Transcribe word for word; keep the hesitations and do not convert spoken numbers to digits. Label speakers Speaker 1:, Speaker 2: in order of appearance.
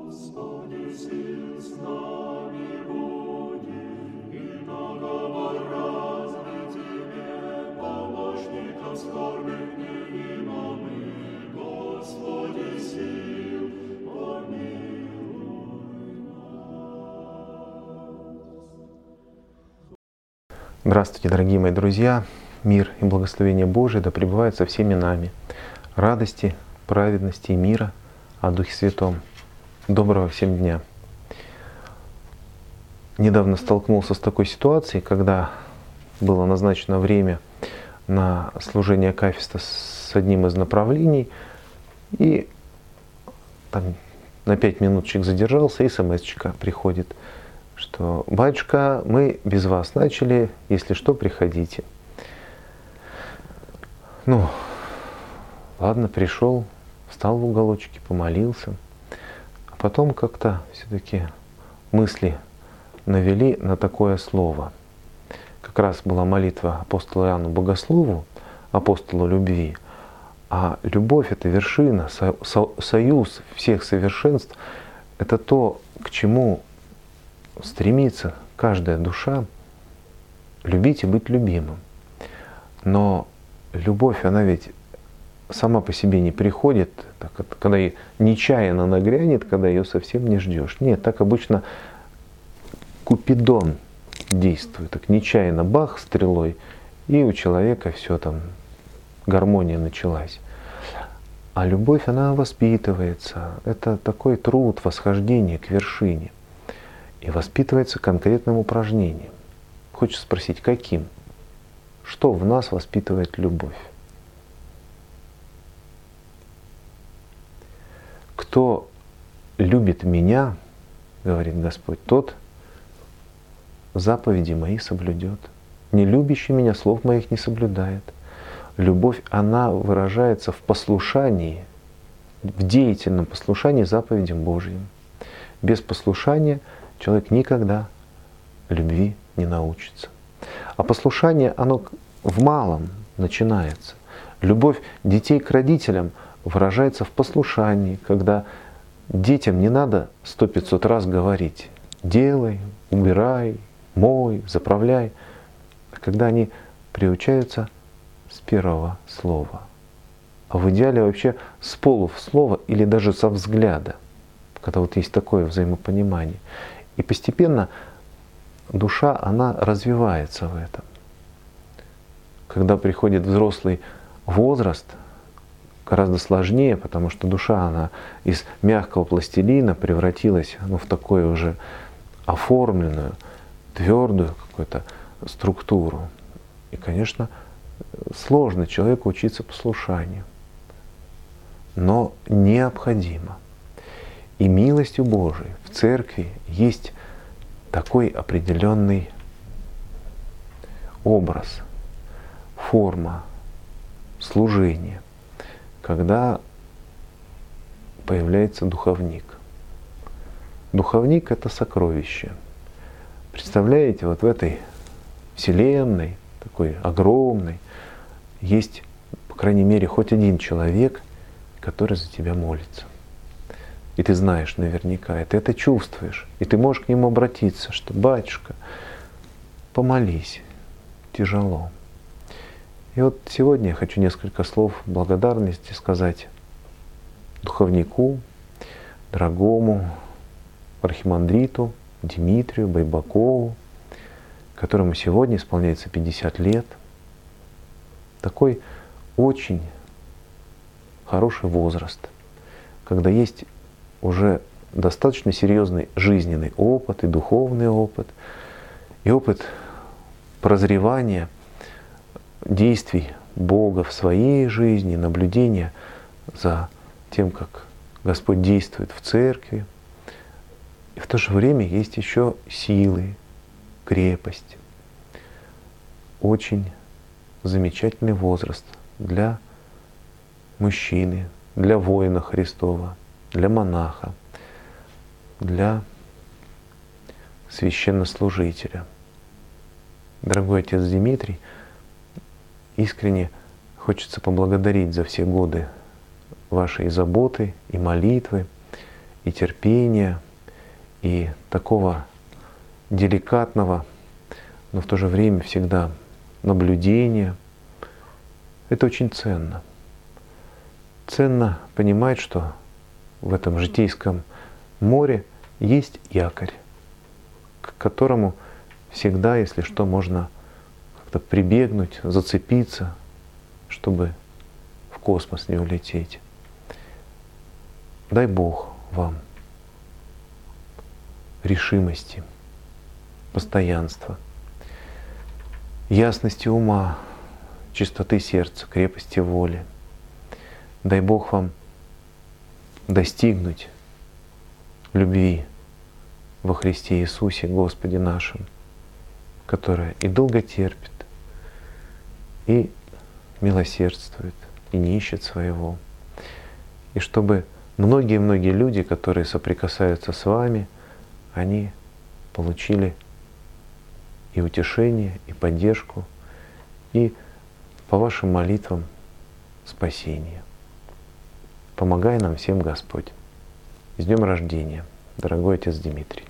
Speaker 1: Господи, сил с нами буди, и договор разный Тебе, помощников скорбных неима мы, Господи, сил, помилуй нас.
Speaker 2: Здравствуйте, дорогие мои друзья! Мир и благословение Божие да пребывают со всеми нами. Радости, праведности и мира о Духе Святом. Доброго всем дня! Недавно столкнулся с такой ситуацией, когда было назначено время на служение акафиста с одним из направлений, и там на пять минуточек задержался, и смс-очка приходит, что «Батюшка, мы без вас начали, если что, приходите». Ну, ладно, пришел, встал в уголочке, помолился. А потом как-то все-таки мысли навели на такое слово. Как раз была молитва апостола Иоанну Богослову, апостолу любви. А любовь — это вершина, со, со, союз всех совершенств. Это то, к чему стремится каждая душа — любить и быть любимым. Но любовь, она ведь сама по себе не приходит, так, когда и нечаянно нагрянет, когда ее совсем не ждешь. Нет, так обычно Купидон действует. Так нечаянно бах стрелой, и у человека все там, гармония началась. А любовь, она воспитывается. Это такой труд, восхождение к вершине. И воспитывается конкретным упражнением. Хочется спросить, каким? Что в нас воспитывает любовь? Кто любит меня, говорит Господь, тот заповеди мои соблюдет. Не любящий меня слов моих не соблюдает. Любовь, она выражается в послушании, в деятельном послушании заповедям Божьим. Без послушания человек никогда любви не научится. А послушание, оно в малом начинается. Любовь детей к родителям выражается в послушании, когда детям не надо сто пятьсот раз говорить «делай», «убирай», «мой», «заправляй», а когда они приучаются с первого слова. А в идеале вообще с полуслова или даже со взгляда, когда вот есть такое взаимопонимание. И постепенно душа, она развивается в этом. Когда приходит взрослый возраст, гораздо сложнее, потому что душа, она из мягкого пластилина превратилась, ну, в такую уже оформленную, твердую какую-то структуру. И, конечно, сложно человеку учиться послушанию, но необходимо. И милостью Божией в церкви есть такой определенный образ, форма служения, когда появляется духовник. Духовник — это сокровище. Представляете, вот в этой вселенной, такой огромной, есть, по крайней мере, хоть один человек, который за тебя молится. И ты знаешь наверняка, и ты это чувствуешь. И ты можешь к нему обратиться, что «Батюшка, помолись, тяжело». И вот сегодня я хочу несколько слов благодарности сказать духовнику, дорогому архимандриту Дмитрию Байбакову, которому сегодня исполняется пятьдесят лет. Такой очень хороший возраст, когда есть уже достаточно серьезный жизненный опыт и духовный опыт, и опыт прозревания действий Бога в своей жизни, наблюдения за тем, как Господь действует в церкви. И в то же время есть еще силы, крепость. Очень замечательный возраст для мужчины, для воина Христова, для монаха, для священнослужителя. Дорогой отец Дмитрий, искренне хочется поблагодарить за все годы вашей заботы и молитвы, и и терпения, и такого деликатного, но в то же время всегда наблюдения. Это очень ценно. Ценно понимать, что в этом житейском море есть якорь, к которому всегда, если что, можно как-то прибегнуть, зацепиться, чтобы в космос не улететь. Дай Бог вам решимости, постоянства, ясности ума, чистоты сердца, крепости воли. Дай Бог вам достигнуть любви во Христе Иисусе, Господе нашим, которая и долго терпит, и милосердствует, и не ищет своего. И чтобы многие-многие люди, которые соприкасаются с вами, они получили и утешение, и поддержку, и по вашим молитвам спасение. Помогай нам всем Господь. С днем рождения, дорогой отец Дмитрий.